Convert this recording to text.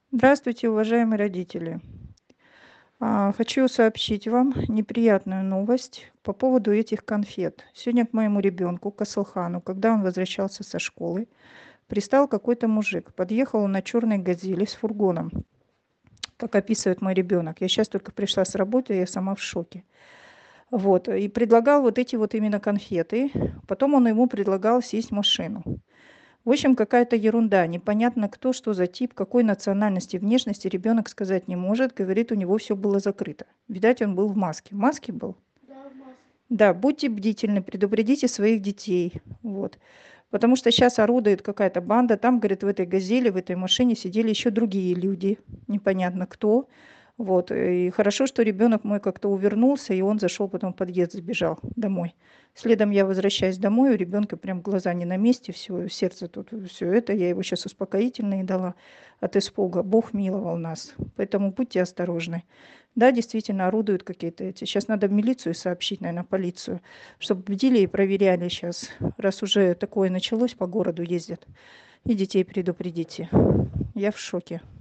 Здравствуйте, уважаемые родители. Хочу сообщить вам неприятную новость по поводу этих конфет. Сегодня к моему ребенку, к Асылхану, когда он возвращался со школы, пристал какой-то мужик. Подъехал он на черной газели с фургоном, как описывает мой ребенок. Я сейчас только пришла с работы, я сама в шоке. Вот, и предлагал вот эти вот именно конфеты. Потом он ему предлагал сесть в машину. В общем, какая-то ерунда. Непонятно кто, что за тип, какой национальности, внешности ребенок сказать не может. Говорит, у него все было закрыто. Видать, он был в маске. В маске был? Да, будьте бдительны, предупредите своих детей. Вот. Потому что сейчас орудует какая-то банда. Там, говорит, в этой «Газели», в этой машине сидели еще другие люди. Непонятно кто. Вот. И хорошо, что ребенок мой как-то увернулся, и он зашел потом в подъезд, сбежал домой. Следом я возвращаюсь домой, у ребенка прям глаза не на месте, все, сердце тут, все это. Я его сейчас успокоительные дала от испуга. Бог миловал нас. Поэтому будьте осторожны. Да, действительно, орудуют какие-то эти. Сейчас надо в милицию сообщить, наверное, полицию, чтобы бдили и проверяли сейчас, раз уже такое началось, по городу ездят. И детей предупредите. Я в шоке.